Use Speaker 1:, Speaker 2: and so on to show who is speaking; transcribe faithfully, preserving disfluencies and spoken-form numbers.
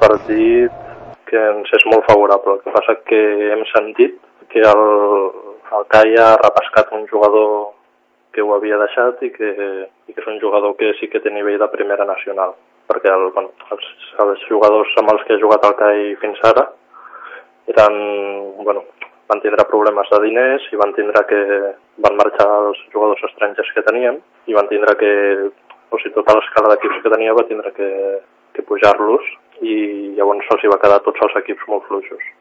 Speaker 1: partit que ens és molt favorable. El que passa que hem sentit que el, el C A I ha repescat un jugador que ho havia deixat i que, i que és un jugador que sí que té nivell de primera nacional, perquè el, bueno, els, els jugadors amb els que ha jugat el C A I fins ara eren, bueno, van tindre problemes de diners i van tindre que van marxar els jugadors estrangers que tenien i van tindre que, o sigui, tota l'escala d'equips que tenia va tindre que, que pujar-los i llavors se'ls hi va quedar tots els equips molt fluixos.